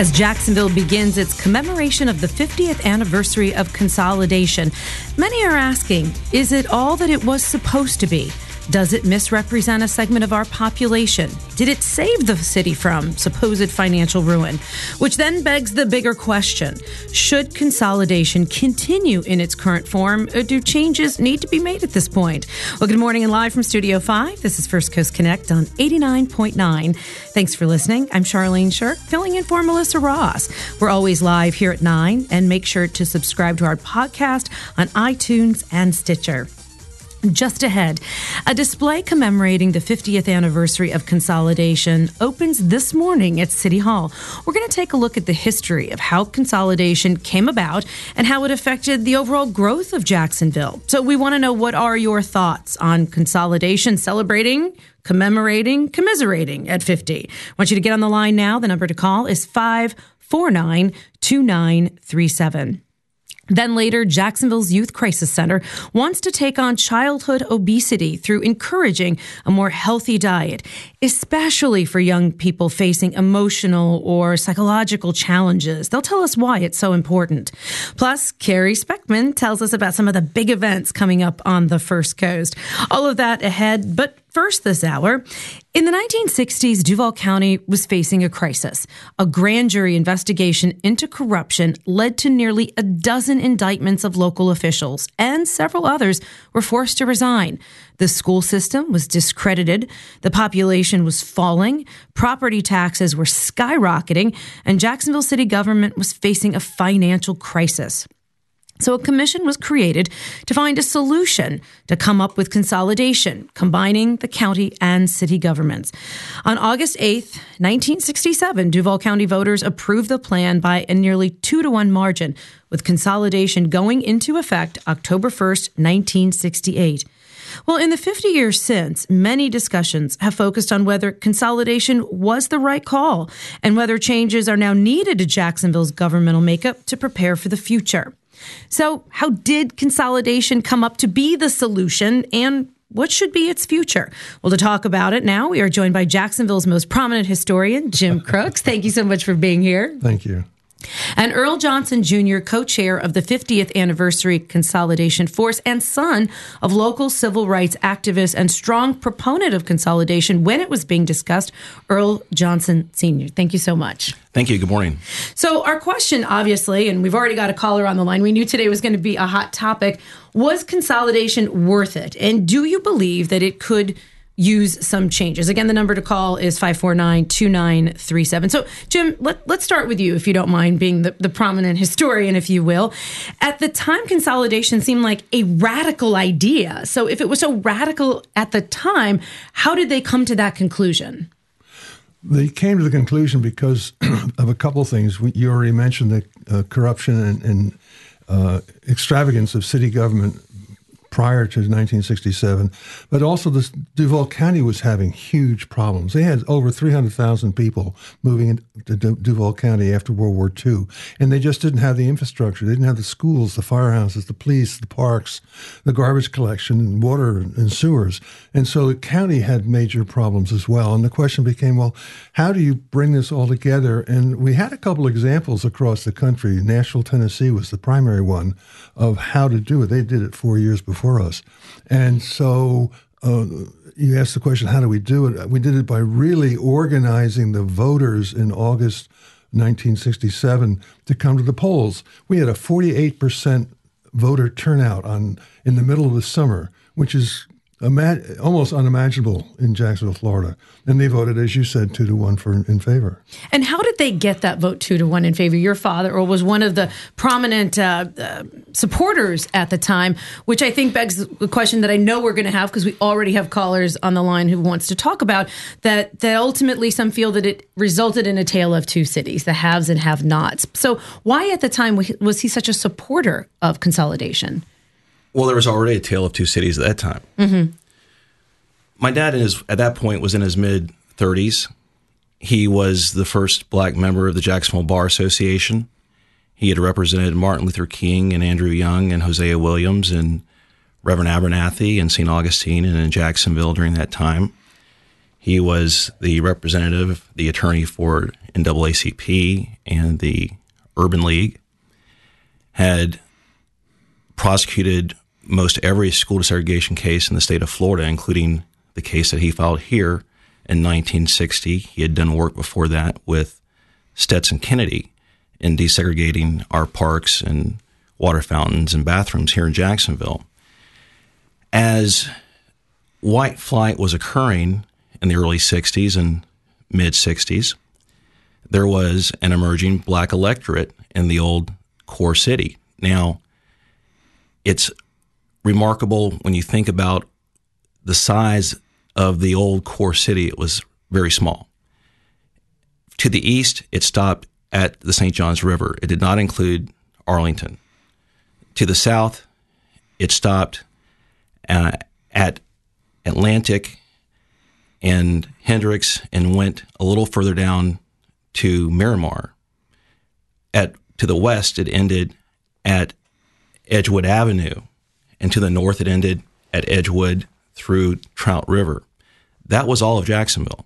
as Jacksonville begins its commemoration of the 50th anniversary of consolidation. Many are asking, is it all that it was supposed to be? Does it misrepresent a segment of our population? Did it save the city from supposed financial ruin? Which then begs the bigger question. Should consolidation continue in its current form, or do changes need to be made at this point? Well, good morning and live from Studio 5. This is First Coast Connect on 89.9. Thanks for listening. I'm Charlene Shirk, filling in for Melissa Ross. We're always live here at 9, and make sure to subscribe to our podcast on iTunes and Stitcher. Just ahead, a display commemorating the 50th anniversary of consolidation opens this morning at City Hall. We're going to take a look at the history of how consolidation came about and how it affected the overall growth of Jacksonville. So we want to know, what are your thoughts on consolidation, celebrating, commemorating, commiserating at 50? I want you to get on the line now. The number to call is 549-2937. Then later, Jacksonville's Youth Crisis Center wants to take on childhood obesity through encouraging a more healthy diet, especially for young people facing emotional or psychological challenges. They'll tell us why it's so important. Plus, Carrie Speckman tells us about some of the big events coming up on the First Coast. All of that ahead, but first this hour, in the 1960s, Duval County was facing a crisis. A grand jury investigation into corruption led to nearly a dozen indictments of local officials, and several others were forced to resign. The school system was discredited, the population was falling, property taxes were skyrocketing, and Jacksonville city government was facing a financial crisis. So a commission was created to find a solution to come up with consolidation, combining the county and city governments. On August 8th, 1967, Duval County voters approved the plan by a nearly 2-to-1 margin, with consolidation going into effect October 1st, 1968. Well, in the 50 years since, many discussions have focused on whether consolidation was the right call and whether changes are now needed to Jacksonville's governmental makeup to prepare for the future. So how did consolidation come up to be the solution, and what should be its future? Well, to talk about it now, we are joined by Jacksonville's most prominent historian, Jim Crooks. Thank you so much for being here. Thank you. And Earl Johnson Jr., co-chair of the 50th Anniversary Consolidation Force and son of local civil rights activist and strong proponent of consolidation when it was being discussed, Earl Johnson Sr. Thank you so much. Thank you. Good morning. So our question, obviously, and we've already got a caller on the line. We knew today was going to be a hot topic. Was consolidation worth it? And do you believe that it could use some changes? Again, the number to call is 549-2937. So, Jim, let's start with you, if you don't mind being the prominent historian, if you will. At the time, consolidation seemed like a radical idea. So if it was so radical at the time, how did they come to that conclusion? They came to the conclusion because of a couple of things. You already mentioned the corruption and extravagance of city government prior to 1967, but also the Duval County was having huge problems. They had over 300,000 people moving into Duval County after World War II, and they just didn't have the infrastructure. They didn't have the schools, the firehouses, the police, the parks, the garbage collection, and water and sewers. And so the county had major problems as well. And the question became, well, how do you bring this all together? And we had a couple examples across the country. Nashville, Tennessee was the primary one of how to do it. They did it 4 years before us. And so you asked the question, how do we do it? We did it by really organizing the voters in August 1967 to come to the polls. We had a 48% voter turnout in the middle of the summer, which is almost unimaginable in Jacksonville, Florida. And they voted, as you said, 2-to-1 in favor. And how did they get that vote 2-to-1 in favor? Your father, or was one of the prominent supporters at the time, which I think begs the question that I know we're going to have, because we already have callers on the line who wants to talk about that ultimately some feel that it resulted in a tale of two cities, the haves and have-nots. So why at the time was he such a supporter of consolidation? Well, there was already a tale of two cities at that time. Mm-hmm. My dad, at that point, was in his mid-30s. He was the first black member of the Jacksonville Bar Association. He had represented Martin Luther King and Andrew Young and Hosea Williams and Reverend Abernathy and St. Augustine and in Jacksonville during that time. He was the representative, the attorney for NAACP and the Urban League, had prosecuted most every school desegregation case in the state of Florida, including the case that he filed here in 1960. He had done work before that with Stetson Kennedy in desegregating our parks and water fountains and bathrooms here in Jacksonville. As white flight was occurring in the early 60s and mid 60s, there was an emerging black electorate in the old core city. Now, it's remarkable when you think about the size of the old core city. It was very small. To the east, it stopped at the St. Johns River. It did not include Arlington. To the south, it stopped at Atlantic and Hendricks and went a little further down to Miramar. To the west, it ended at Edgewood Avenue, and to the north, it ended at Edgewood through Trout River. That was all of Jacksonville.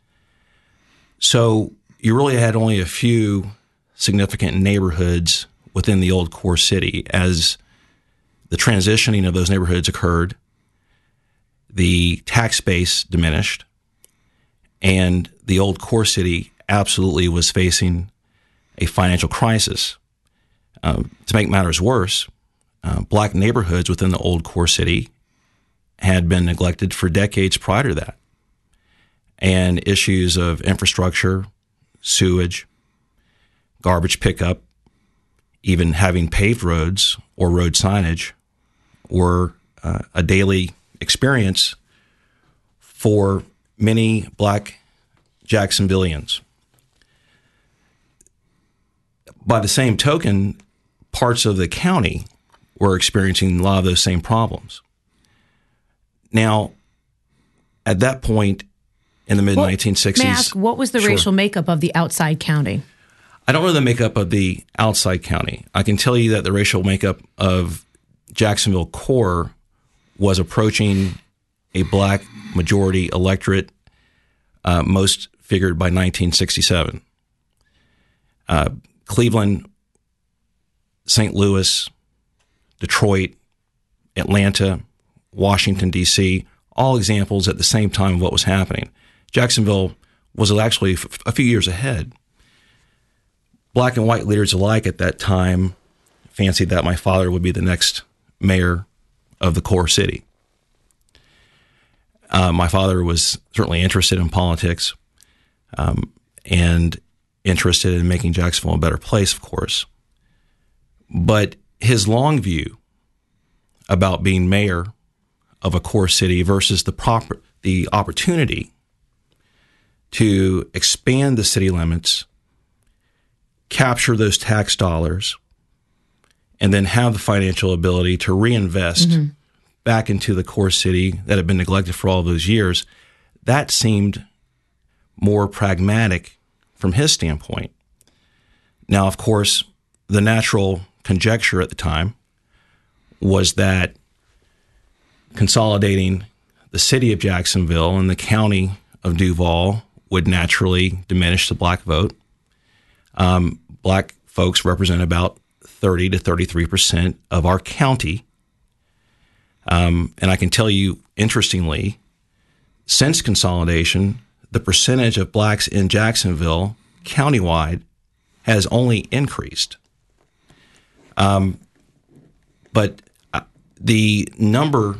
So you really had only a few significant neighborhoods within the old core city. As the transitioning of those neighborhoods occurred, the tax base diminished, and the old core city absolutely was facing a financial crisis. To make matters worse, black neighborhoods within the old core city had been neglected for decades prior to that. And issues of infrastructure, sewage, garbage pickup, even having paved roads or road signage were a daily experience for many black Jacksonvillians. By the same token, parts of the county were experiencing a lot of those same problems. Now, at that point in the mid-1960s... May I ask, what was the racial makeup of the outside county? I don't know the makeup of the outside county. I can tell you that the racial makeup of Jacksonville core was approaching a black majority electorate, most figured by 1967. Cleveland, St. Louis, Detroit, Atlanta, Washington, D.C., all examples at the same time of what was happening. Jacksonville was actually a few years ahead. Black and white leaders alike at that time fancied that my father would be the next mayor of the core city. My father was certainly interested in politics and interested in making Jacksonville a better place, of course. But his long view about being mayor of a core city versus the opportunity to expand the city limits, capture those tax dollars, and then have the financial ability to reinvest back into the core city that had been neglected for all those years, that seemed more pragmatic from his standpoint. Now, of course, the natural conjecture at the time was that consolidating the city of Jacksonville and the county of Duval would naturally diminish the black vote. Black folks represent about 30 to 33% of our county. And I can tell you, interestingly, since consolidation, the percentage of blacks in Jacksonville countywide has only increased. But the number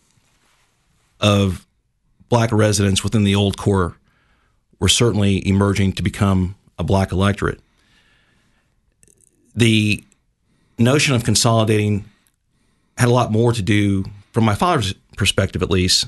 of black residents within the old core were certainly emerging to become a black electorate. The notion of consolidating had a lot more to do, from my father's perspective at least,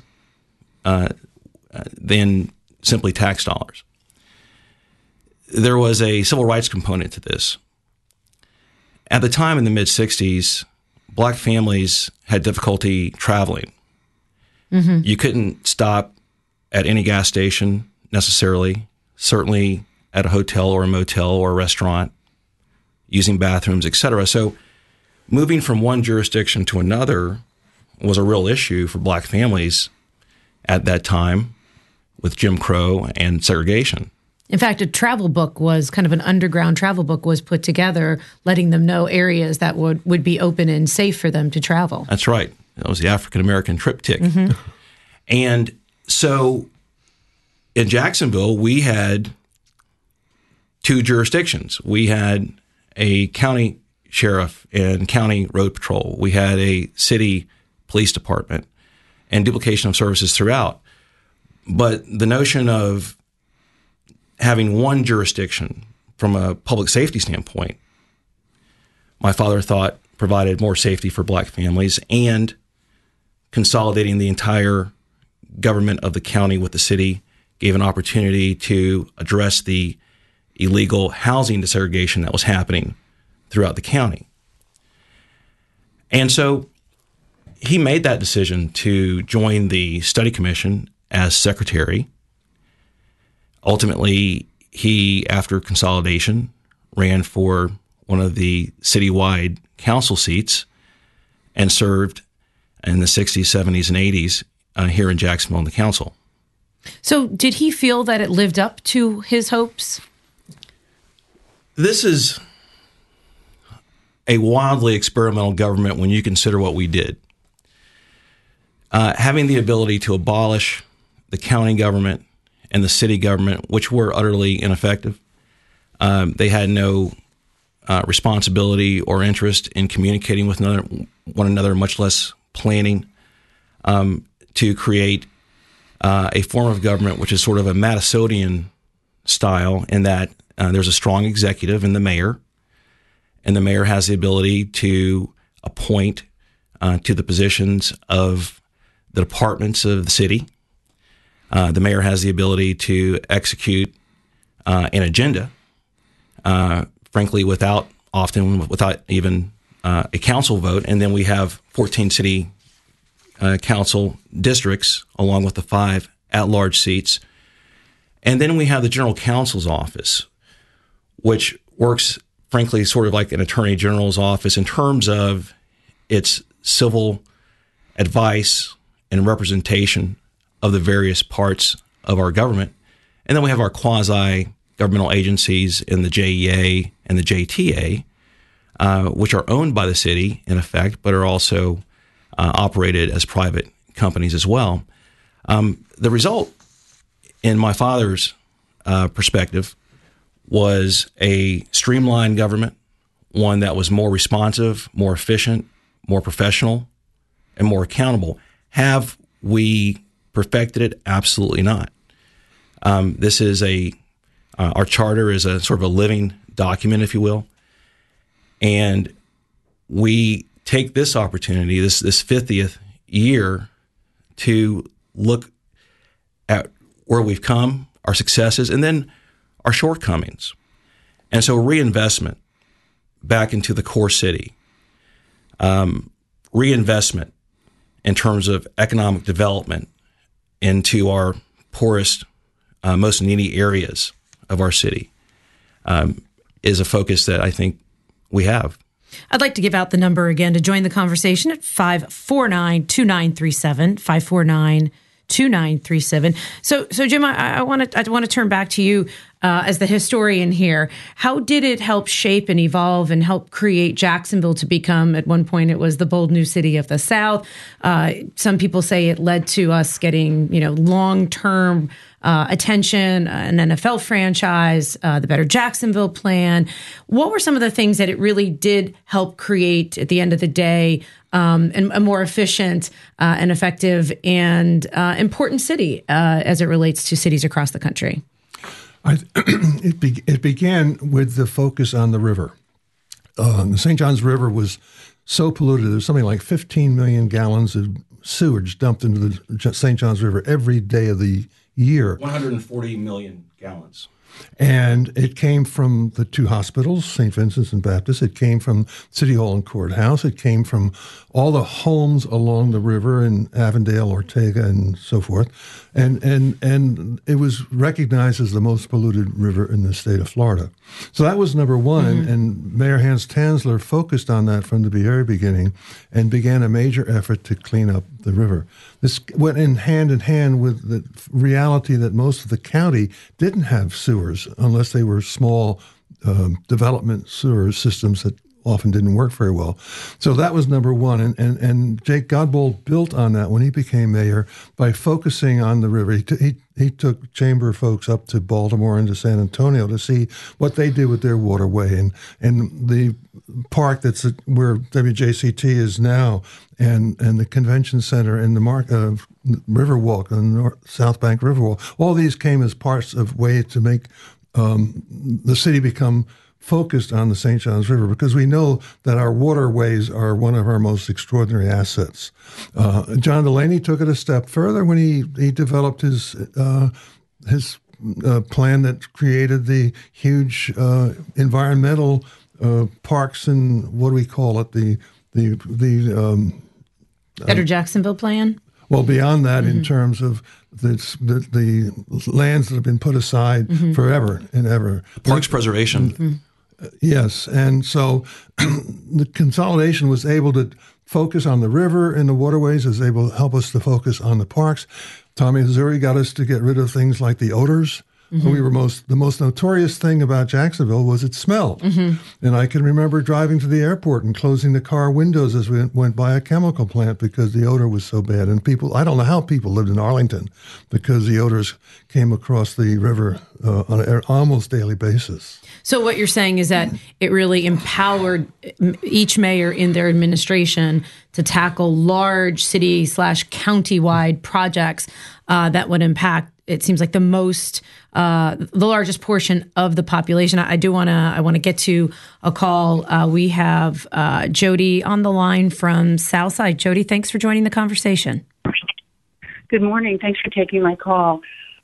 than simply tax dollars. There was a civil rights component to this. At the time in the mid-'60s, black families had difficulty traveling. You couldn't stop at any gas station necessarily, certainly at a hotel or a motel or a restaurant, using bathrooms, etc. So moving from one jurisdiction to another was a real issue for black families at that time. with Jim Crow and segregation. In fact, a travel book was kind of an underground travel book was put together, letting them know areas that would be open and safe for them to travel. That's right. That was the African American triptych. And so in Jacksonville, we had two jurisdictions. We had a county sheriff and county road patrol. We had a city police department and duplication of services throughout. But the notion of having one jurisdiction from a public safety standpoint, my father thought provided more safety for black families, and consolidating the entire government of the county with the city gave an opportunity to address the illegal housing desegregation that was happening throughout the county. And so he made that decision to join the study commission as secretary. Ultimately, he, after consolidation, ran for one of the citywide council seats and served in the 60s, 70s, and 80s here in Jacksonville in the council. So did he feel that it lived up to his hopes? This is a wildly experimental government when you consider what we did. Having the ability to abolish the county government and the city government, which were utterly ineffective. They had no responsibility or interest in communicating with one another, much less planning to create a form of government which is sort of a Madisonian style, in that there's a strong executive in the mayor, and the mayor has the ability to appoint to the positions of the departments of the city. The mayor has the ability to execute an agenda, frankly, without even a council vote. And then we have 14 city council districts, along with the 5 at-large seats. And then we have the general counsel's office, which works, frankly, sort of like an attorney general's office in terms of its civil advice and representation of the various parts of our government. And then we have our quasi-governmental agencies in the JEA and the JTA, which are owned by the city, in effect, but are also operated as private companies as well. The result, in my father's perspective, was a streamlined government, one that was more responsive, more efficient, more professional, and more accountable. Have we perfected it? Absolutely not. This is our charter is a sort of a living document, if you will. And we take this opportunity, this 50th year, to look at where we've come, our successes, and then our shortcomings. And so reinvestment back into the core city, reinvestment in terms of economic development into our poorest, most needy areas of our city, is a focus that I think we have. I'd like to give out the number again to join the conversation at 549-2937, 549-2937. So Jim, I want to turn back to you as the historian here. How did it help shape and evolve and help create Jacksonville to become, at one point, it was the bold new city of the South? Some people say it led to us getting, long-term attention, an NFL franchise, the Better Jacksonville Plan. What were some of the things that it really did help create at the end of the day, and a more efficient and effective and important city as it relates to cities across the country? It began with the focus on the river. The St. Johns River was so polluted. There's something like 15 million gallons of sewage dumped into the St. Johns River every day of the year. 140 million gallons. And it came from the two hospitals, St. Vincent's and Baptist. It came from City Hall and Courthouse. It came from all the homes along the river in Avondale, Ortega, and so forth. And it was recognized as the most polluted river in the state of Florida. So that was number one. And Mayor Hans Tanzler focused on that from the very beginning and began a major effort to clean up the river. This went in hand with the reality that most of the county didn't have sewers unless they were small development sewer systems that often didn't work very well. So that was number one. And Jake Godbold built on that when he became mayor by focusing on the river. He took chamber folks up to Baltimore and to San Antonio to see what they did with their waterway. And the park that's where WJCT is now and the convention center and the Riverwalk, the South Bank Riverwalk, all these came as parts of ways to make the city become focused on the St. Johns River, because we know that our waterways are one of our most extraordinary assets. John Delaney took it a step further when he developed his plan that created the huge environmental parks and what do we call it? The Better Jacksonville plan? Well, beyond that, in terms of the lands that have been put aside forever and ever. Parks preservation. Yes, and so the consolidation was able to focus on the river and the waterways, was able to help us to focus on the parks. Tommy Hazouri got us to get rid of things like the odors. We were the most notorious thing about Jacksonville was it smelled. And I can remember driving to the airport and closing the car windows as we went by a chemical plant because the odor was so bad. And I don't know how people lived in Arlington because the odors came across the river on an almost daily basis. So what you're saying is that it really empowered each mayor in their administration to tackle large city/county-wide projects that would impact, it seems like, the largest portion of the population. I want to get to a call. We have Jody on the line from Southside. Jody, thanks for joining the conversation. Good morning. Thanks for taking my call.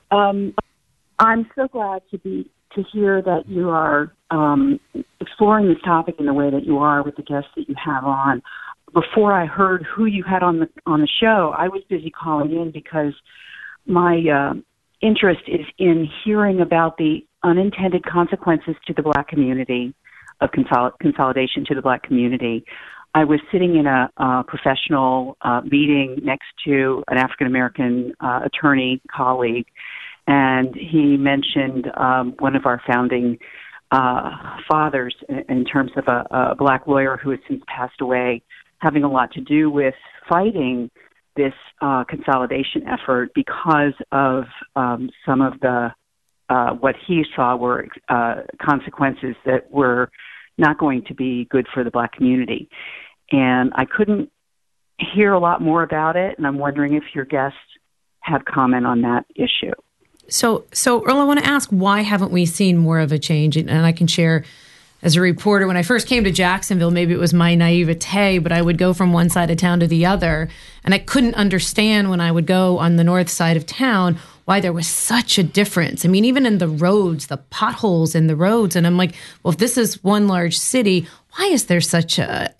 I'm so glad to hear that you are exploring this topic in the way that you are with the guests that you have on. Before I heard who you had on the show, I was busy calling in because my interest is in hearing about the unintended consequences to the Black community of consolidation to the Black community. I was sitting in a professional meeting next to an African-American attorney colleague, and he mentioned one of our founding fathers in terms of a Black lawyer who has since passed away, having a lot to do with fighting this consolidation effort because of some of the what he saw were consequences that were not going to be good for the Black community. And I couldn't hear a lot more about it, and I'm wondering if your guests have comment on that issue. So Earl, I want to ask, why haven't we seen more of a change? And I can share, as a reporter, when I first came to Jacksonville, maybe it was my naivete, but I would go from one side of town to the other, and I couldn't understand when I would go on the north side of town why there was such a difference. I mean, even in the roads, the potholes in the roads, and I'm like, well, if this is one large city, why is there such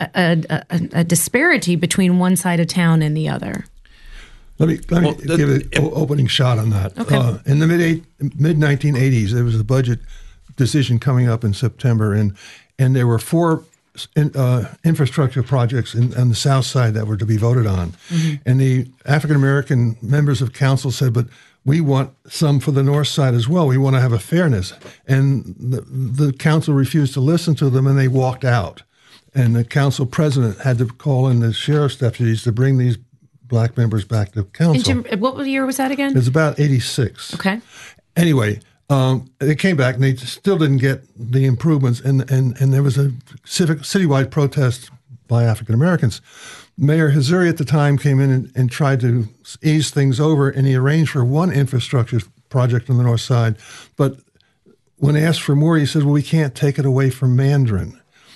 a disparity between one side of town and the other? Let me give an opening shot on that. Okay. In the mid-1980s, there was a budget decision coming up in September, and there were four infrastructure projects on the south side that were to be voted on. And the African-American members of council said, but we want some for the north side as well. We want to have a fairness. And the council refused to listen to them, and they walked out. And the council president had to call in the sheriff's deputies to bring these Black members back to council. And what year was that again? It was about 86. Okay. Anyway, they came back and they still didn't get the improvements, and there was a citywide protest by African Americans. Mayor Hazouri at the time came in and tried to ease things over, and he arranged for one infrastructure project on the north side. But when asked for more, he said, well, we can't take it away from Mandarin.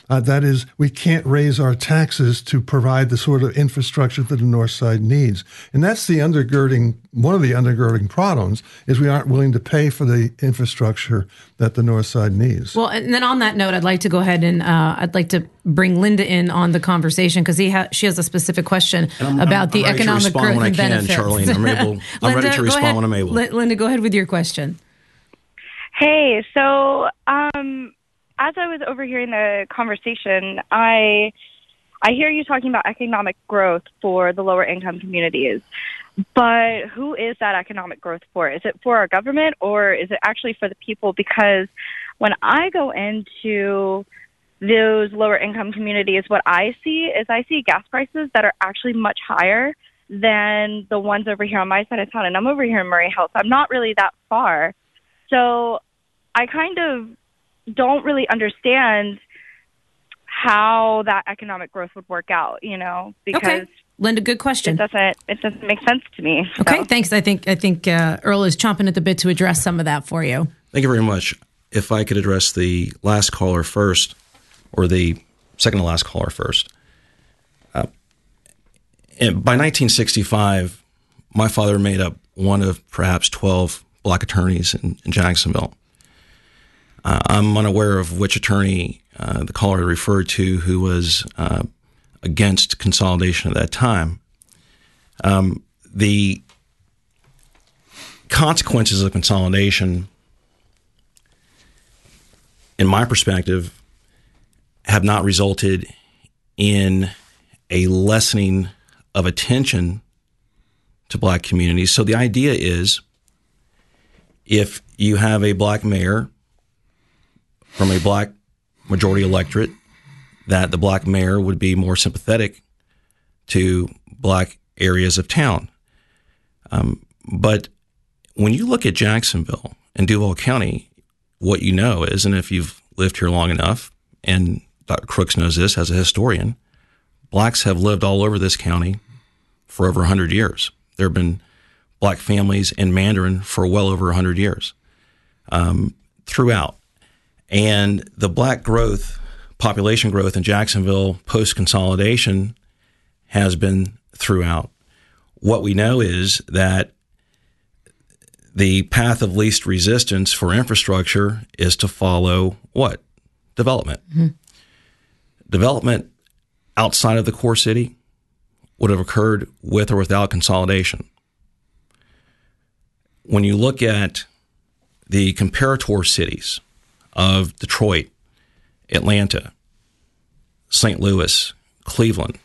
That is, we can't raise our taxes to provide the sort of infrastructure that the North Side needs. And that's one of the undergirding problems is we aren't willing to pay for the infrastructure that the North Side needs. Well, and then on that note, I'd like to go ahead and I'd like to bring Linda in on the conversation because she has a specific question about the economic growth and benefits. Charlene, I'm ready to respond when I'm able. Linda, go ahead with your question. Hey, so as I was overhearing the conversation, I hear you talking about economic growth for the lower income communities, but who is that economic growth for? Is it for our government or is it actually for the people? Because when I go into those lower income communities, what I see gas prices that are actually much higher than the ones over here on my side of town. And I'm over here in Murray Hill, so I'm not really that far. So I kind of don't really understand how that economic growth would work out, because okay. Linda, good question. It doesn't make sense to me. Okay, thanks. I think Earl is chomping at the bit to address some of that for you. Thank you very much. If I could address the last caller first, or the second to last caller first. By 1965, my father made up one of perhaps 12 black attorneys in Jacksonville. I'm unaware of which attorney the caller referred to who was against consolidation at that time. The consequences of consolidation, in my perspective, have not resulted in a lessening of attention to black communities. So the idea is, if you have a black mayor from a black majority electorate, that the black mayor would be more sympathetic to black areas of town. But when you look at Jacksonville and Duval County, what you know is, and if you've lived here long enough, and Dr. Crooks knows this as a historian, blacks have lived all over this county for over 100 years. There have been black families in Mandarin for well over 100 years throughout. And the black growth, population growth in Jacksonville post-consolidation has been throughout. What we know is that the path of least resistance for infrastructure is to follow what? Development. Mm-hmm. Development outside of the core city would have occurred with or without consolidation. When you look at the comparator cities of Detroit, Atlanta, St. Louis, Cleveland,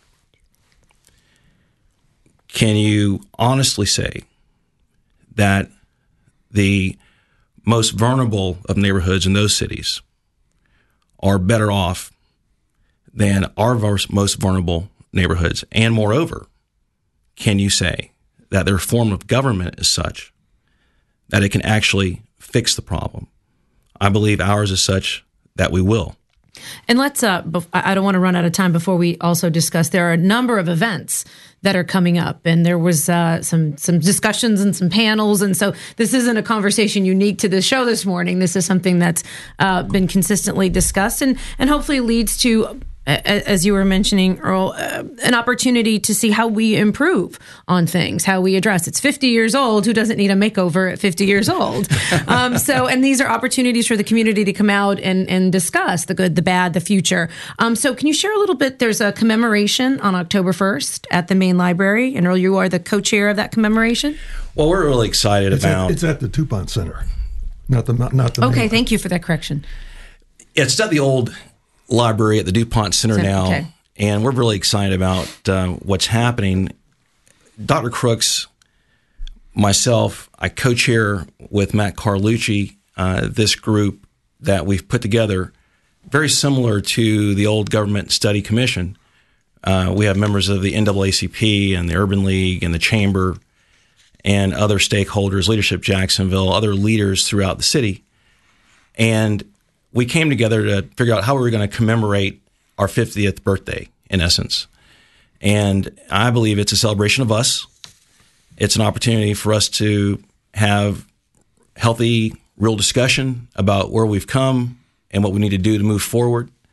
can you honestly say that the most vulnerable of neighborhoods in those cities are better off than our most vulnerable neighborhoods? And moreover, can you say that their form of government is such that it can actually fix the problem? I believe ours is such that we will. And let's, I don't want to run out of time before we also discuss, there are a number of events that are coming up, and there was some discussions and some panels, and so this isn't a conversation unique to the show this morning. This is something that's been consistently discussed and hopefully leads to, as you were mentioning, Earl, an opportunity to see how we improve on things, how we address. It's 50 years old. Who doesn't need a makeover at 50 years old? And these are opportunities for the community to come out and discuss the good, the bad, the future. So can you share a little bit? There's a commemoration on October 1st at the main library. And Earl, you are the co-chair of that commemoration. Well, we're really excited about... It's at the DuPont Center, not the Okay, thank you for that correction. It's at the old library at the DuPont Center now, okay. And we're really excited about what's happening. Dr. Crooks, myself, I co-chair with Matt Carlucci this group that we've put together, very similar to the old Government Study Commission. We have members of the NAACP and the Urban League and the Chamber and other stakeholders, Leadership Jacksonville, other leaders throughout the city. And we came together to figure out how we were going to commemorate our 50th birthday, in essence. And I believe it's a celebration of us. It's an opportunity for us to have healthy, real discussion about where we've come and what we need to do to move forward.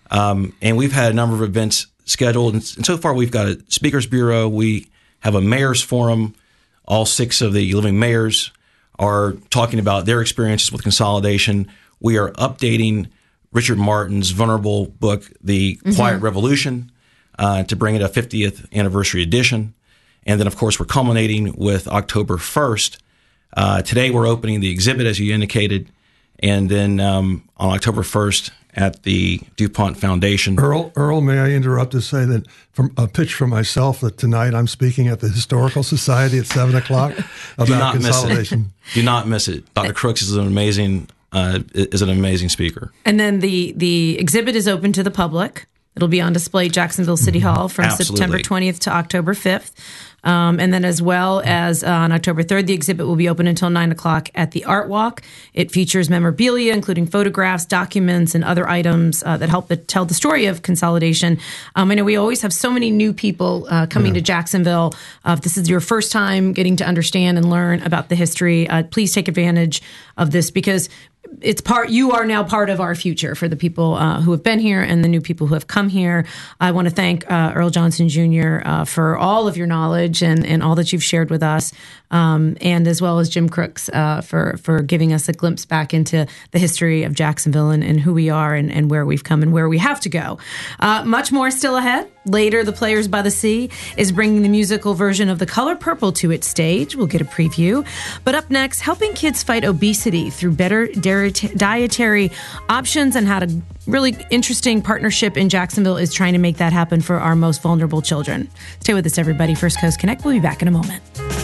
And we've had a number of events scheduled. And so far, we've got a speakers bureau. We have a mayor's forum. All 6 of the living mayors are talking about their experiences with consolidation. We are updating Richard Martin's venerable book, The Quiet Revolution, to bring it a 50th anniversary edition. And then, of course, we're culminating with October 1st. Today, we're opening the exhibit, as you indicated. And then on October 1st at the DuPont Foundation. Earl, may I interrupt to say that from a pitch for myself that tonight I'm speaking at the Historical Society at 7 o'clock about consolidation. Do not miss it. Dr. Crooks is an amazing speaker. And then the exhibit is open to the public. It'll be on display at Jacksonville City Hall from September 20th to October 5th. And then as well as on October 3rd, the exhibit will be open until 9 o'clock at the Art Walk. It features memorabilia, including photographs, documents, and other items that help to tell the story of consolidation. I know we always have so many new people coming to Jacksonville. If this is your first time getting to understand and learn about the history, please take advantage of this because you are now part of our future for the people who have been here and the new people who have come here. I want to thank Earl Johnson Jr. For all of your knowledge and all that you've shared with us, and as well as Jim Crooks for giving us a glimpse back into the history of Jacksonville and who we are and where we've come and where we have to go. Much more still ahead. Later, the Players by the Sea is bringing the musical version of The Color Purple to its stage. We'll get a preview. But up next, helping kids fight obesity through better dietary options and how to really interesting partnership in Jacksonville is trying to make that happen for our most vulnerable children. Stay with us, everybody. First Coast Connect. We'll be back in a moment.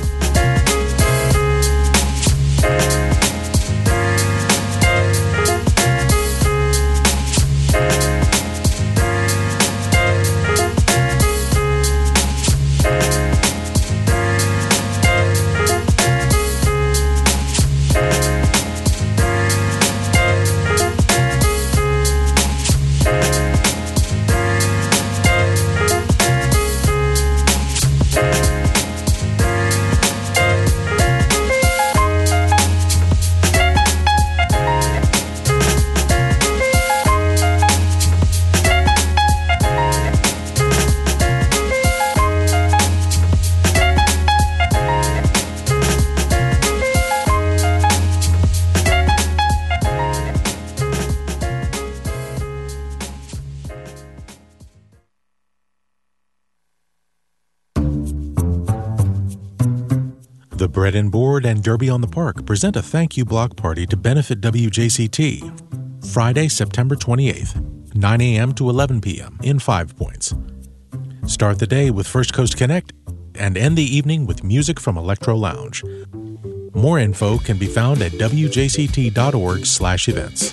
The Bread and Board and Derby on the Park present a thank you block party to benefit WJCT. Friday, September 28th, 9 a.m. to 11 p.m. in 5 Points. Start the day with First Coast Connect and end the evening with music from Electro Lounge. More info can be found at wjct.org/events.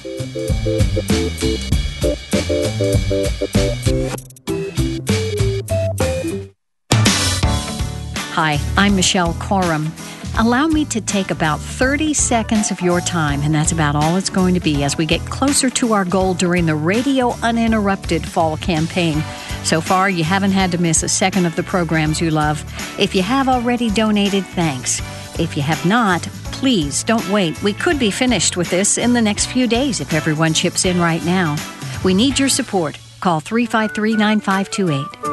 Hi, I'm Michelle Coram. Allow me to take about 30 seconds of your time, and that's about all it's going to be as we get closer to our goal during the Radio Uninterrupted Fall campaign. So far, you haven't had to miss a second of the programs you love. If you have already donated, thanks. If you have not, please don't wait. We could be finished with this in the next few days if everyone chips in right now. We need your support. Call 353-9528.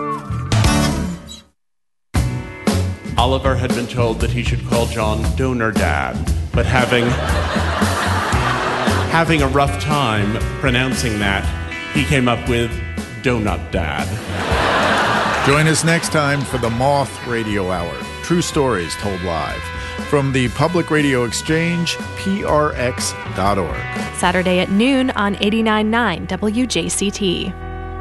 Oliver had been told that he should call John Donor Dad, but having a rough time pronouncing that, he came up with Donut Dad. Join us next time for the Moth Radio Hour. True stories told live. From the Public Radio Exchange, prx.org. Saturday at noon on 89.9 WJCT.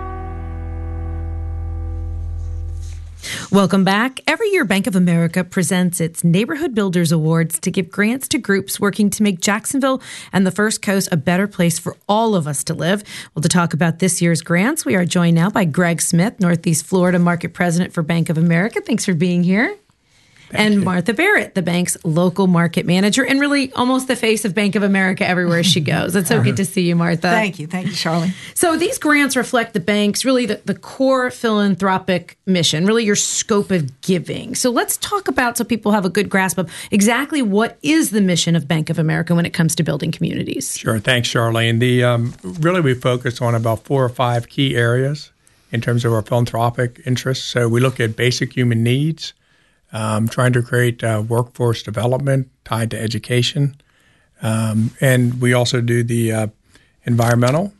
Welcome back. Every year, Bank of America presents its Neighborhood Builders Awards to give grants to groups working to make Jacksonville and the First Coast a better place for all of us to live. Well, to talk about this year's grants, we are joined now by Greg Smith, Northeast Florida Market President for Bank of America. Thanks for being here. and Martha Barrett, the bank's local market manager, and really almost the face of Bank of America everywhere she goes. It's so good to see you, Martha. Thank you, Charlie. So these grants reflect the bank's really the core philanthropic mission, really your scope of giving. So let's talk about, so people have a good grasp of exactly what is the mission of Bank of America when it comes to building communities. Sure. Thanks, Charlene. Really, we focus on about 4 or 5 key areas in terms of our philanthropic interests. So we look at basic human needs, trying to create workforce development tied to education. And we also do the environmental.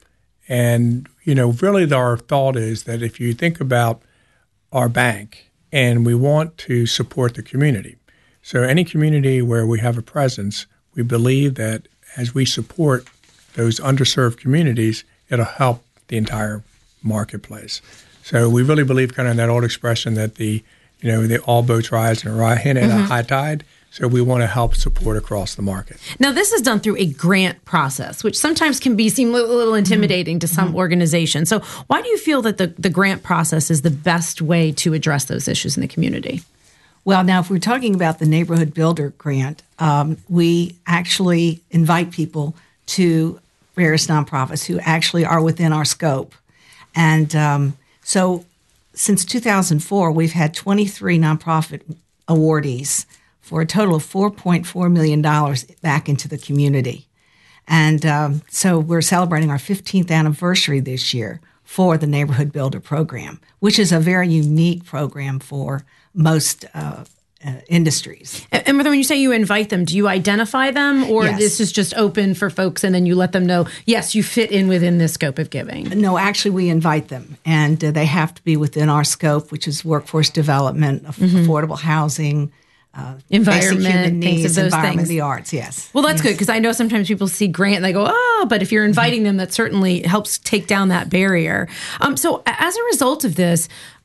And, really our thought is that if you think about our bank and we want to support the community, so any community where we have a presence, we believe that as we support those underserved communities, it'll help the entire marketplace. So we really believe kind of in that old expression that the all boats rise in a high tide. So we want to help support across the market. Now, this is done through a grant process, which sometimes can seem a little intimidating to some organizations. So why do you feel that the grant process is the best way to address those issues in the community? Well, now, if we're talking about the Neighborhood Builder Grant, we actually invite people to various nonprofits who actually are within our scope. And so since 2004, we've had 23 nonprofit awardees for a total of $4.4 million back into the community. And so we're celebrating our 15th anniversary this year for the Neighborhood Builder Program, which is a very unique program for most industries. And when you say you invite them, do you identify them, or Yes. this is just open for folks and then you let them know, yes, you fit in within this scope of giving? No, actually, we invite them, and they have to be within our scope, which is workforce development, affordable housing, Environment, basic human things needs, of those environment, things. the arts, yes. Well, that's good, because I know sometimes people see grant and they go, oh, but if you're inviting them, that certainly helps take down that barrier. So as a result of this,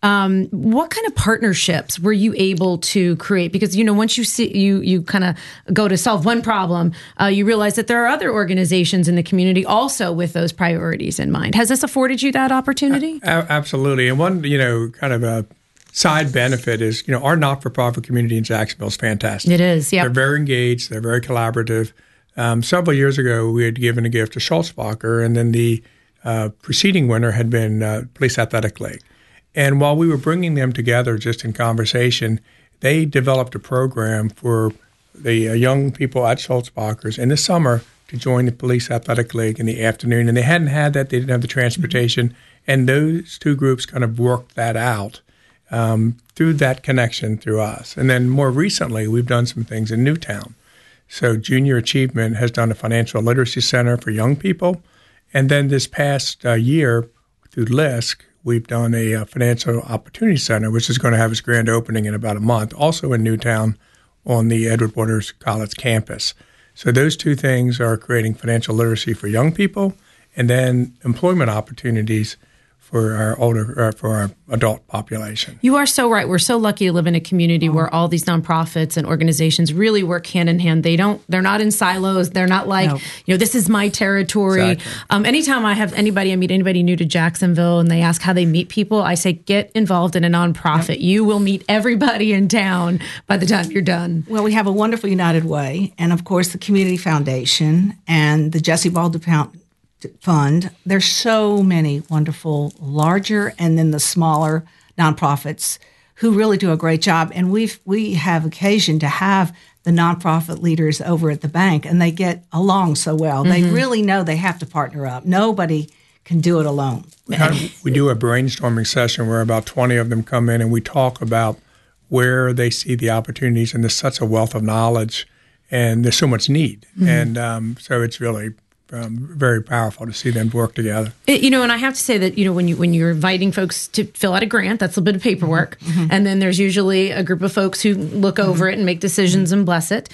what kind of partnerships were you able to create? Because, once you see you kind of go to solve one problem, you realize that there are other organizations in the community also with those priorities in mind. Has this afforded you that opportunity? Absolutely. And one, kind of a side benefit is, our not-for-profit community in Jacksonville is fantastic. It is, yeah. They're very engaged. They're very collaborative. Several years ago, we had given a gift to Schultzbacher, and then the preceding winner had been Police Athletic League. And while we were bringing them together just in conversation, they developed a program for the young people at Schultzbacher's in the summer to join the Police Athletic League in the afternoon. And they hadn't had that. They didn't have the transportation. And those two groups kind of worked that out through that connection through us. And then more recently, we've done some things in Newtown. So Junior Achievement has done a financial literacy center for young people. And then this past year, through LISC, we've done a financial opportunity center, which is going to have its grand opening in about a month, also in Newtown on the Edward Waters College campus. So those two things are creating financial literacy for young people and then employment opportunities for our adult population. You are so right. We're so lucky to live in a community where all these nonprofits and organizations really work hand in hand. They're not in silos. They're not like, this is my territory. Exactly. Anytime I meet anybody new to Jacksonville and they ask how they meet people, I say, get involved in a nonprofit. Yep. You will meet everybody in town by the time you're done. Well, we have a wonderful United Way, and of course the Community Foundation and the Jesse Ball DuPont Fund. There's so many wonderful larger and then the smaller nonprofits who really do a great job. And we have occasion to have the nonprofit leaders over at the bank, and they get along so well. Mm-hmm. They really know they have to partner up. Nobody can do it alone. We do a brainstorming session where about 20 of them come in and we talk about where they see the opportunities, and there's such a wealth of knowledge and there's so much need. Mm-hmm. And so it's really very powerful to see them work together. And I have to say that, when you're inviting folks to fill out a grant, that's a bit of paperwork. Mm-hmm. And then there's usually a group of folks who look over it and make decisions and bless it.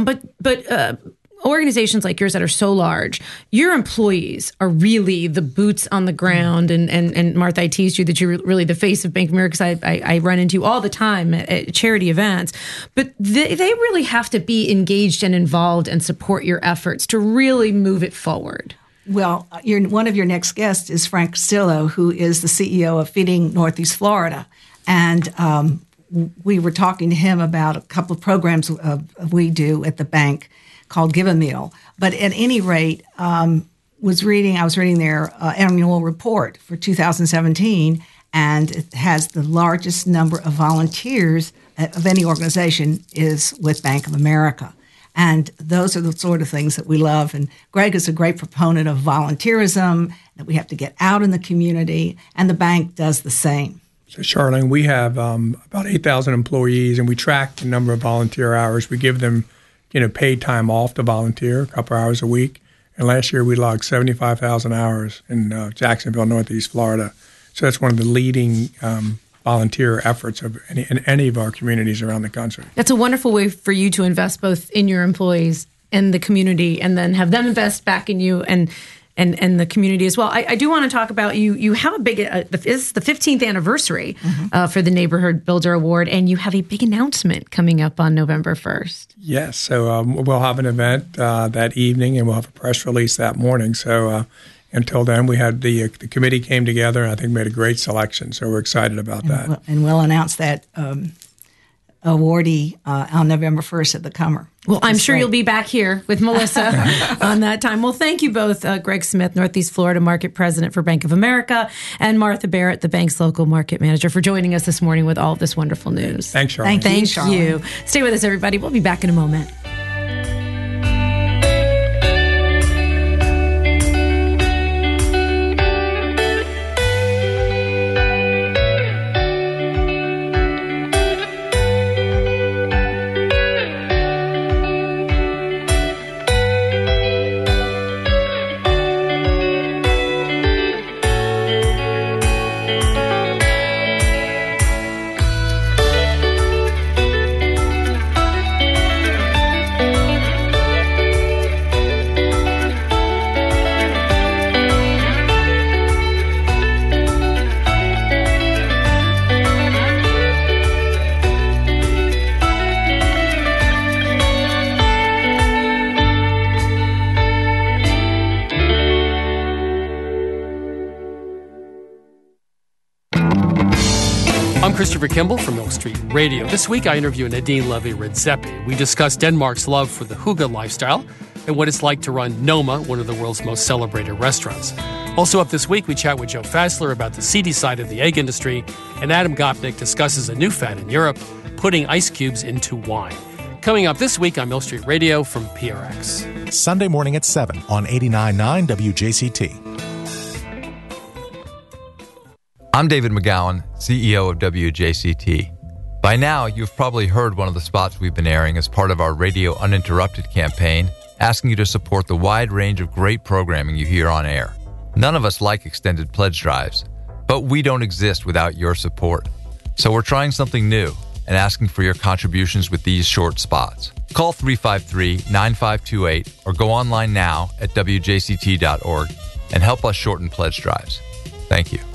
But organizations like yours that are so large, your employees are really the boots on the ground. And Martha, I teased you that you're really the face of Bank of America, because I run into you all the time at charity events. But they really have to be engaged and involved and support your efforts to really move it forward. Well, one of your next guests is Frank Castillo, who is the CEO of Feeding Northeast Florida. And we were talking to him about a couple of programs we do at the bank called Give a Meal. But at any rate, I was reading their annual report for 2017, and it has the largest number of volunteers of any organization is with Bank of America. And those are the sort of things that we love. And Greg is a great proponent of volunteerism, that we have to get out in the community, and the bank does the same. So, Charlene, we have about 8,000 employees, and we track the number of volunteer hours. We give them, paid time off to volunteer, a couple hours a week. And last year we logged 75,000 hours in Jacksonville, Northeast Florida. So that's one of the leading volunteer efforts of any of our communities around the country. That's a wonderful way for you to invest both in your employees and the community, and then have them invest back in you and the community as well. I do want to talk about you have a big, this is the 15th anniversary for the Neighborhood Builder Award, and you have a big announcement coming up on November 1st. Yes, so we'll have an event that evening, and we'll have a press release that morning. So until then, we had the committee came together and I think made a great selection. So we're excited about that. And we'll announce that awardee on November 1st at the Comer. Well, I'm sure you'll be back here with Melissa on that time. Well, thank you both, Greg Smith, Northeast Florida Market President for Bank of America, and Martha Barrett, the bank's local market manager, for joining us this morning with all of this wonderful news. Thanks, Charlene. Thank you. Stay with us, everybody. We'll be back in a moment. I'm Christopher Kimball from Milk Street Radio. This week I interview Nadine Levy-Redzepi. We discuss Denmark's love for the hygge lifestyle and what it's like to run Noma, one of the world's most celebrated restaurants. Also up this week, we chat with Joe Fassler about the seedy side of the egg industry, and Adam Gopnik discusses a new fad in Europe, putting ice cubes into wine. Coming up this week on Milk Street Radio from PRX. Sunday morning at 7 on 89.9 WJCT. I'm David McGowan, CEO of WJCT. By now, you've probably heard one of the spots we've been airing as part of our Radio Uninterrupted campaign, asking you to support the wide range of great programming you hear on air. None of us like extended pledge drives, but we don't exist without your support. So we're trying something new and asking for your contributions with these short spots. Call 353-9528 or go online now at WJCT.org and help us shorten pledge drives. Thank you.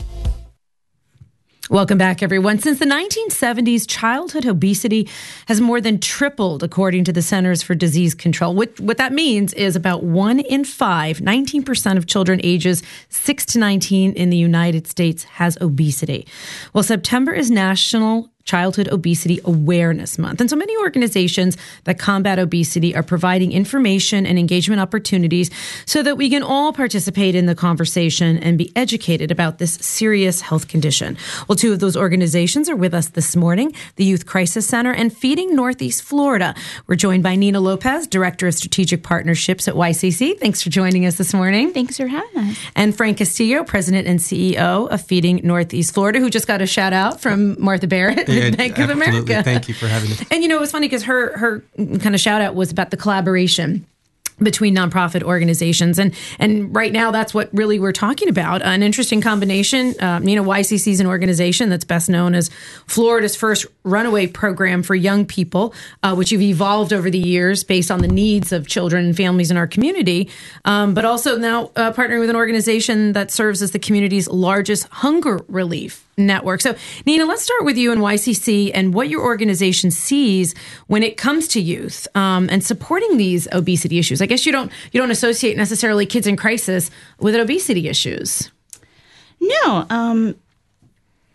Welcome back, everyone. Since the 1970s, childhood obesity has more than tripled, according to the Centers for Disease Control. What that means is about 1 in 5, 19% of children ages 6 to 19 in the United States has obesity. Well, September is National Childhood Obesity Awareness Month. And so many organizations that combat obesity are providing information and engagement opportunities so that we can all participate in the conversation and be educated about this serious health condition. Well, two of those organizations are with us this morning, the Youth Crisis Center and Feeding Northeast Florida. We're joined by Nina Lopez, Director of Strategic Partnerships at YCC. Thanks for joining us this morning. Thanks for having us. And Frank Castillo, President and CEO of Feeding Northeast Florida, who just got a shout out from Martha Barrett. Yeah, Bank of America. Thank you for having us. And it was funny because her kind of shout out was about the collaboration between nonprofit organizations. And right now, that's what really we're talking about. An interesting combination. YCC is an organization that's best known as Florida's first runaway program for young people, which have evolved over the years based on the needs of children and families in our community. But also now partnering with an organization that serves as the community's largest hunger relief network. So, Nina, let's start with you and YCC and what your organization sees when it comes to youth and supporting these obesity issues. I guess you don't associate necessarily kids in crisis with obesity issues. No.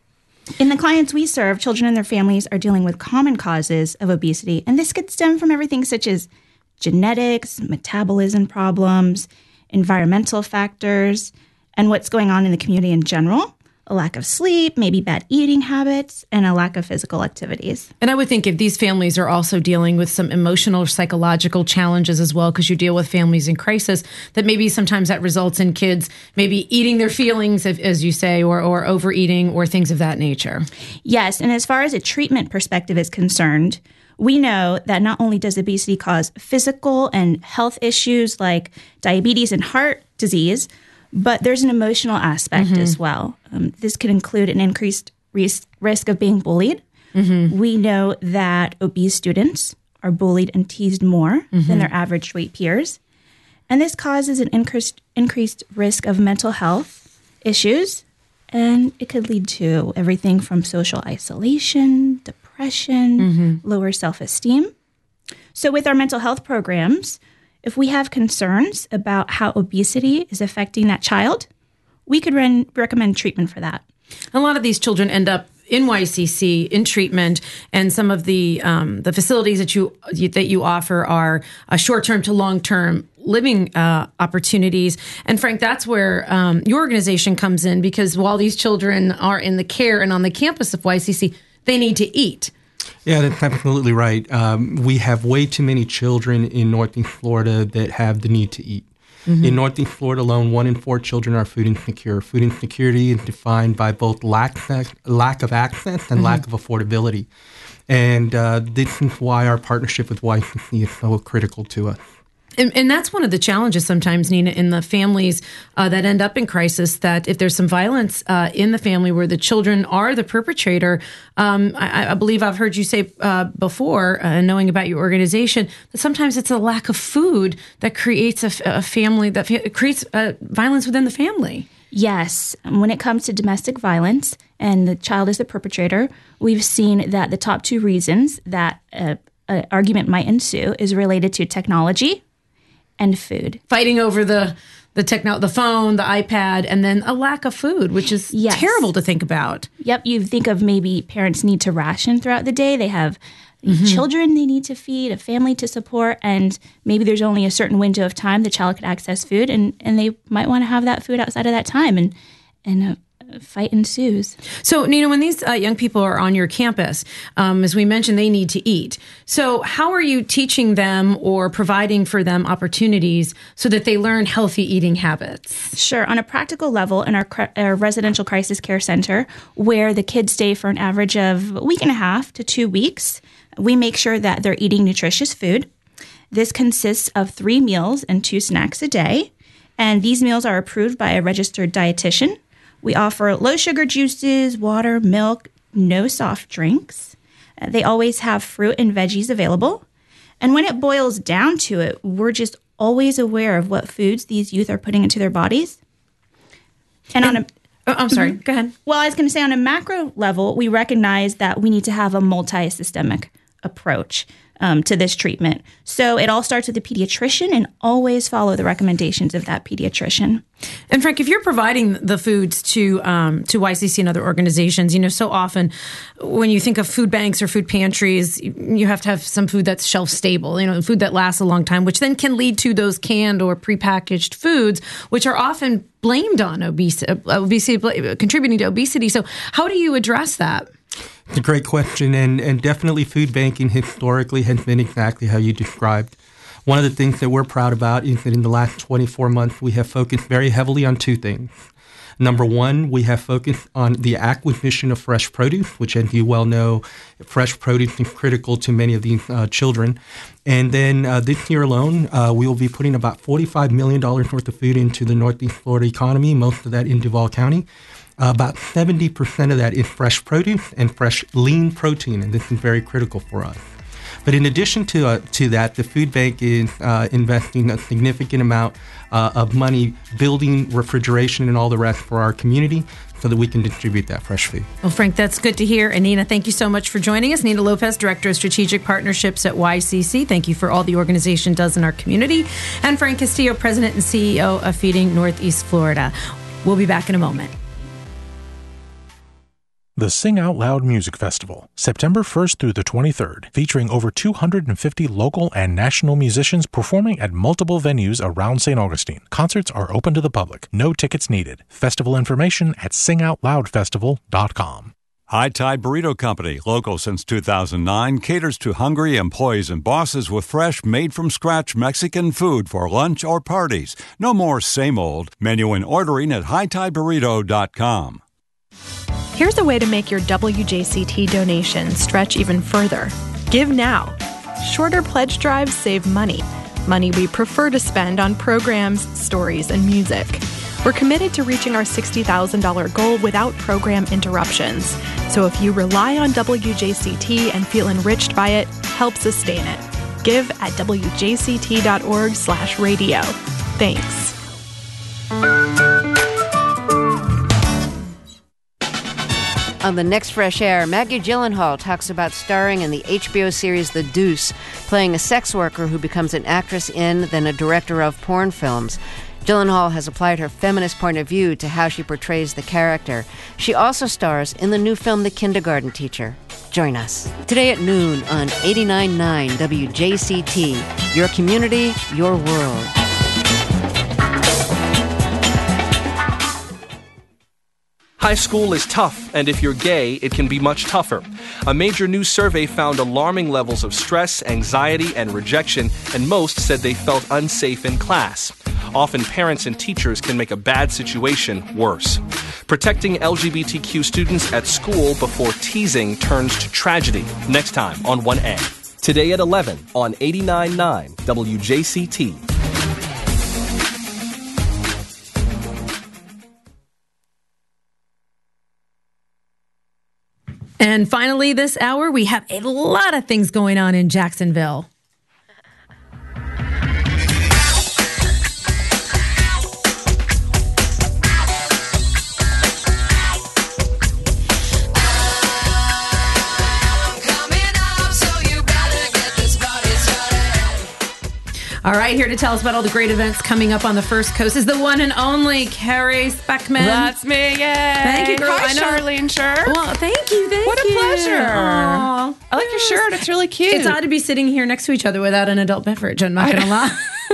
In the clients we serve, children and their families are dealing with common causes of obesity, and this could stem from everything such as genetics, metabolism problems, environmental factors, and what's going on in the community in general. A lack of sleep, maybe bad eating habits, and a lack of physical activities. And I would think if these families are also dealing with some emotional or psychological challenges as well, because you deal with families in crisis, that maybe sometimes that results in kids maybe eating their feelings, as you say, or overeating or things of that nature. Yes, and as far as a treatment perspective is concerned, we know that not only does obesity cause physical and health issues like diabetes and heart disease, but there's an emotional aspect as well. This could include an increased risk of being bullied. We know that obese students are bullied and teased more than their average weight peers. And this causes an increased risk of mental health issues. And it could lead to everything from social isolation, depression, lower self-esteem. So with our mental health programs, if we have concerns about how obesity is affecting that child, we could recommend treatment for that. A lot of these children end up in YCC in treatment, and some of the facilities that you offer are short-term to long-term living opportunities. And Frank, that's where your organization comes in, because while these children are in the care and on the campus of YCC, they need to eat. Yeah, that's absolutely right. We have way too many children in Northeast Florida that have the need to eat. In Northeast Florida alone, 1 in 4 children are food insecure. Food insecurity is defined by both lack of access and lack of affordability. And this is why our partnership with YCC is so critical to us. And that's one of the challenges sometimes, Nina, in the families that end up in crisis, that if there's some violence in the family where the children are the perpetrator, I believe I've heard you say before, knowing about your organization, that sometimes it's a lack of food that creates a family, that creates violence within the family. Yes. When it comes to domestic violence and the child is the perpetrator, we've seen that the top 2 reasons that an argument might ensue is related to technology and food. Fighting over the phone, the iPad, and then a lack of food, which is terrible to think about. Yep. You think of maybe parents need to ration throughout the day. They have children they need to feed, a family to support, and maybe there's only a certain window of time the child could access food, and they might want to have that food outside of that time, and a fight ensues. So, Nina, when these young people are on your campus, as we mentioned, they need to eat. So how are you teaching them or providing for them opportunities so that they learn healthy eating habits? Sure. On a practical level, in our residential crisis care center, where the kids stay for an average of a week and a half to 2 weeks, we make sure that they're eating nutritious food. This consists of 3 meals and 2 snacks a day. And these meals are approved by a registered dietitian. We offer low sugar juices, water, milk, no soft drinks. They always have fruit and veggies available. And when it boils down to it, we're just always aware of what foods these youth are putting into their bodies. And I'm sorry, go ahead. Well, I was going to say on a macro level, we recognize that we need to have a multi-systemic approach to this treatment. So it all starts with the pediatrician, and always follow the recommendations of that pediatrician. And Frank, if you're providing the foods to YCC and other organizations, so often when you think of food banks or food pantries, you have to have some food that's shelf stable, food that lasts a long time, which then can lead to those canned or prepackaged foods, which are often blamed on obesity, contributing to obesity. So how do you address that? It's a great question, and definitely food banking historically has been exactly how you described. One of the things that we're proud about is that in the last 24 months, we have focused very heavily on 2 things. Number one, we have focused on the acquisition of fresh produce, which, as you well know, fresh produce is critical to many of these children. And then this year alone, we will be putting about $45 million worth of food into the Northeast Florida economy, most of that in Duval County. About 70% of that is fresh produce and fresh lean protein, and this is very critical for us. But in addition to that, the food bank is investing a significant amount of money building refrigeration and all the rest for our community so that we can distribute that fresh food. Well, Frank, that's good to hear. And Nina, thank you so much for joining us. Nina Lopez, Director of Strategic Partnerships at YCC. Thank you for all the organization does in our community. And Frank Castillo, President and CEO of Feeding Northeast Florida. We'll be back in a moment. The Sing Out Loud Music Festival, September 1st through the 23rd, featuring over 250 local and national musicians performing at multiple venues around St. Augustine. Concerts are open to the public. No tickets needed. Festival information at singoutloudfestival.com. High Tide Burrito Company, local since 2009, caters to hungry employees and bosses with fresh, made-from-scratch Mexican food for lunch or parties. No more same old. Menu and ordering at hightideburrito.com. Here's a way to make your WJCT donation stretch even further. Give now. Shorter pledge drives save money. Money we prefer to spend on programs, stories, and music. We're committed to reaching our $60,000 goal without program interruptions. So if you rely on WJCT and feel enriched by it, help sustain it. Give at wjct.org/radio. Thanks. On the next Fresh Air, Maggie Gyllenhaal talks about starring in the HBO series The Deuce, playing a sex worker who becomes an actress in, then a director of porn films. Gyllenhaal has applied her feminist point of view to how she portrays the character. She also stars in the new film The Kindergarten Teacher. Join us today at noon on 89.9 WJCT. Your community, your world. High school is tough, and if you're gay, it can be much tougher. A major new survey found alarming levels of stress, anxiety, and rejection, and most said they felt unsafe in class. Often parents and teachers can make a bad situation worse. Protecting LGBTQ students at school before teasing turns to tragedy. Next time on 1A. Today at 11 on 89.9 WJCT. And finally, this hour, we have a lot of things going on in Jacksonville. All right, here to tell us about all the great events coming up on the First Coast is the one and only Carrie Speckman. That's me, yay! Thank you, girl. Hi, Charlene Scher. Well, thank you, What a pleasure. Aww. I like your shirt. It's really cute. It's odd to be sitting here next to each other without an adult beverage. I'm not going to lie.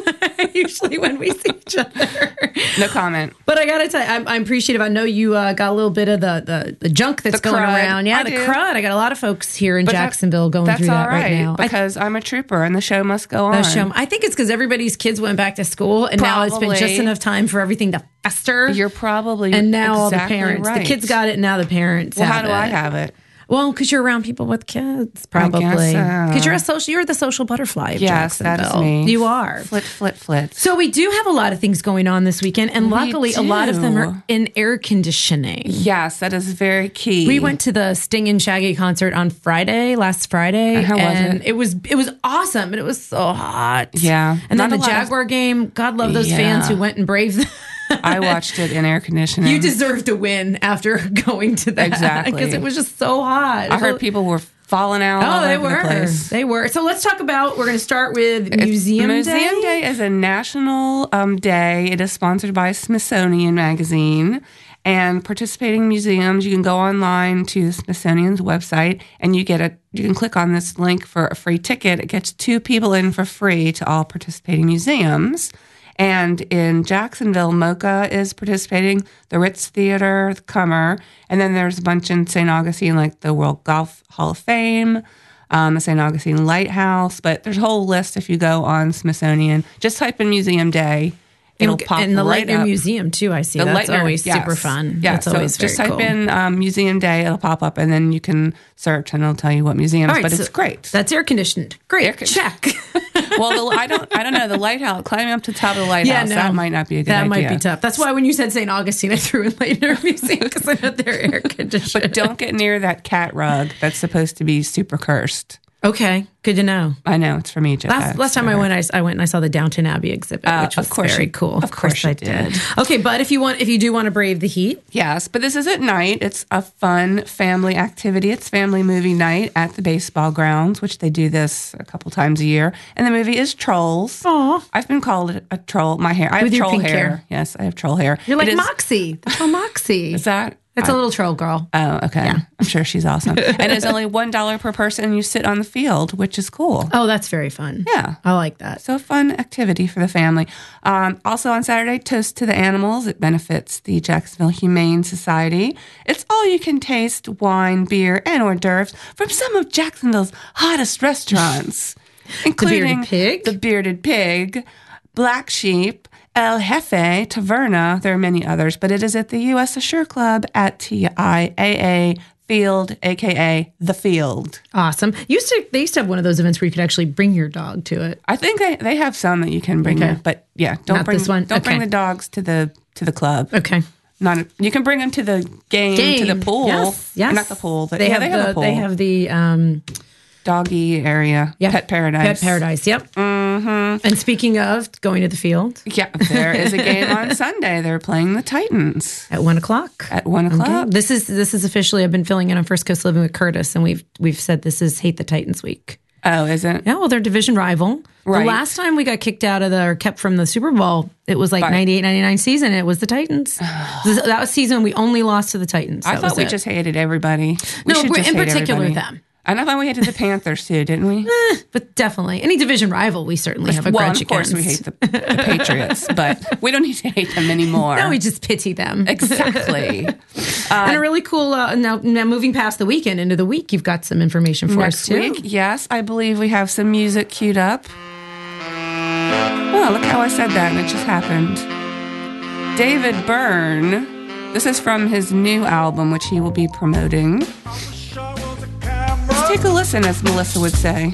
Usually when we see each other. No comment. But I got to tell you, I'm appreciative. I know you got a little bit of the junk that's going around. Yeah, the crud. I got a lot of folks here in Jacksonville going through that right now. Because I'm a trooper and the show must go on. I think it's because everybody's kids went back to school and now it's been just enough time for everything to fester. You're probably And now exactly all the parents. right. The kids got it and now the parents Well, have how do I have it? Well, because you're around people with kids, probably. Because you're the social butterfly of Jacksonville. That is me. You are. Flit. So we do have a lot of things going on this weekend, and luckily a lot of them are in air conditioning. Yes, that is very key. We went to the Sting and Shaggy concert on last Friday. How was it? It was awesome, and it was so hot. Yeah. And then the Jaguar game, God love those fans who went and braved them. I watched it in air conditioning. You deserve to win after going to that. Exactly. Because it was just so hot. I heard people were falling out all over the place. They were. So let's talk about, we're going to start with Museum Day. Museum Day is a national day. It is sponsored by Smithsonian Magazine. And participating museums, you can go online to Smithsonian's website and you can click on this link for a free ticket. It gets 2 people in for free to all participating museums. And in Jacksonville, MoCA is participating, the Ritz Theater, the Cummer, and then there's a bunch in St. Augustine, like the World Golf Hall of Fame, the St. Augustine Lighthouse. But there's a whole list if you go on Smithsonian. Just type in Museum Day. It'll pop and the right Lightner up. Museum, too, I see. That's always super fun. Yeah, That's always just very type cool. in Museum Day. It'll pop up, and then you can search, and it'll tell you what museums. All right, but so it's great. That's air conditioned. Great. Check. Well, I don't know. The lighthouse, climbing up to the top of the lighthouse, that might not be a good idea. That might be tough. That's why when you said St. Augustine, I threw in Lightner Museum because I know they're air conditioned. But don't get near that cat rug that's supposed to be super cursed. Okay, good to know. I know, it's from Egypt. Last time I went and I saw the Downton Abbey exhibit, which was very cool. Of course I did. Okay, but if you do want to brave the heat. Yes, but this is at night. It's a fun family activity. It's family movie night at the baseball grounds, which they do this a couple times a year. And the movie is Trolls. Aw. I've been called a troll. My hair. I have With your troll pink hair. hair. Yes, I have troll hair. You're like Moxie. The troll Moxie. Is that? It's a little troll girl. Oh, okay. Yeah. I'm sure she's awesome. And it's only $1 per person. You sit on the field, which is cool. Oh, that's very fun. Yeah. I like that. So fun activity for the family. Also on Saturday, Toast to the Animals. It benefits the Jacksonville Humane Society. It's all you can taste wine, beer, and hors d'oeuvres from some of Jacksonville's hottest restaurants, including the Bearded Pig, Black Sheep, El Jefe, Taverna. There are many others, but it is at the U.S. Assure Club at TIAA Field, a.k.a. The Field. Awesome. They used to have one of those events where you could actually bring your dog to it. I think they have some that you can bring there, but don't bring this one. Don't bring the dogs to the club. Okay. You can bring them to the game. To the pool. Yes. Not the pool, but they have a pool. They have the doggy area. Yeah. Pet Paradise. Pet Paradise. Yep. Mm-hmm. And speaking of going to the field, yeah, there is a game on Sunday. They're playing the Titans at 1:00. At 1:00. Okay. This is officially. I've been filling in on First Coast Living with Curtis, and we've said this is Hate the Titans week. Oh, is it? Yeah. Well, they're division rival. Right. The last time we got kicked out of or kept from the Super Bowl, it was like 98-99 season. And it was the Titans. That was season we only lost to the Titans. I thought we just hated everybody. No, in particular them. And I thought we hated the Panthers too, didn't we? But definitely. Any division rival, we certainly have a grudge against. Well, of course we hate the Patriots, but we don't need to hate them anymore. No, we just pity them. Exactly. And a really cool, now moving past the weekend into the week, you've got some information for us too. Next week, yes. I believe we have some music queued up. Oh, look how I said that and it just happened. David Byrne. This is from his new album, which he will be promoting. Let's take a listen, as Melissa would say.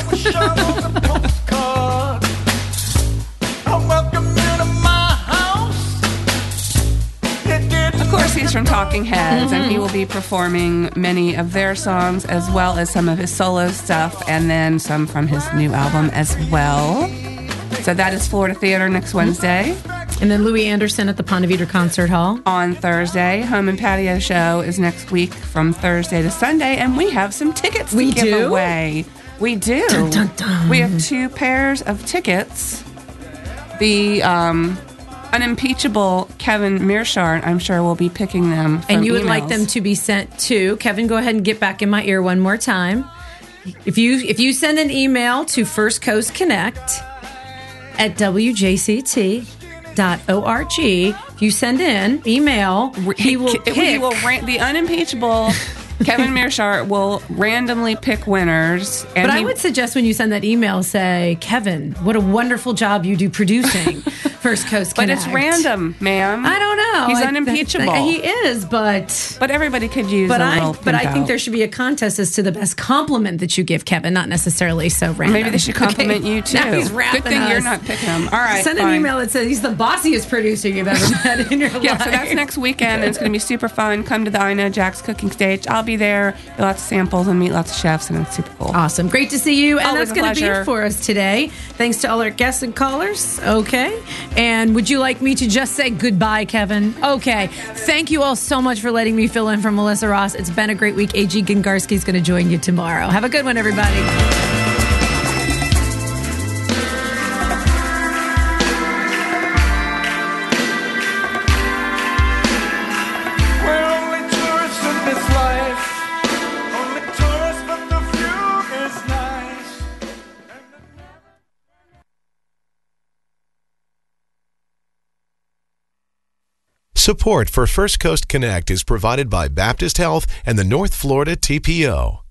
Of course, he's from Talking Heads, and he will be performing many of their songs as well as some of his solo stuff, and then some from his new album as well. So that is Florida Theater next Wednesday. And then Louis Anderson at the Ponte Vedra Concert Hall. On Thursday. Home and Patio Show is next week from Thursday to Sunday, and we have some tickets to give away. We do. Dun, dun, dun. We have 2 pairs of tickets. The unimpeachable Kevin Mearshart, I'm sure, will be picking them from And you would emails. like them to be sent to, Kevin, go ahead and get back in my ear one more time. If you send an email to First Coast Connect at WJCT.org. If you send in email, he will the unimpeachable Kevin Mearshart will randomly pick winners. And but I would suggest when you send that email, say, Kevin, what a wonderful job you do producing First Coast Connect. But it's random, ma'am. I don't know. He's unimpeachable. He is, but everybody could use a little But I think there should be a contest as to the best compliment that you give Kevin, not necessarily so random. Maybe they should compliment you, too. Now he's rapping Good thing us. you're not picking him. All right, Send an email that says he's the bossiest producer you've ever met in your life. Yeah, so that's next weekend, and it's going to be super fun. Come to the I Know Jack's cooking stage. I'll be there. Lots of samples and meet lots of chefs, and it's super cool. Awesome. Great to see you. And Always that's going to be it for us today. Thanks to all our guests and callers. Okay. And would you like me to just say goodbye, Kevin? Okay. Thank you all so much for letting me fill in for Melissa Ross. It's been a great week. A.G. Gengarski is going to join you tomorrow. Have a good one, everybody. Support for First Coast Connect is provided by Baptist Health and the North Florida TPO.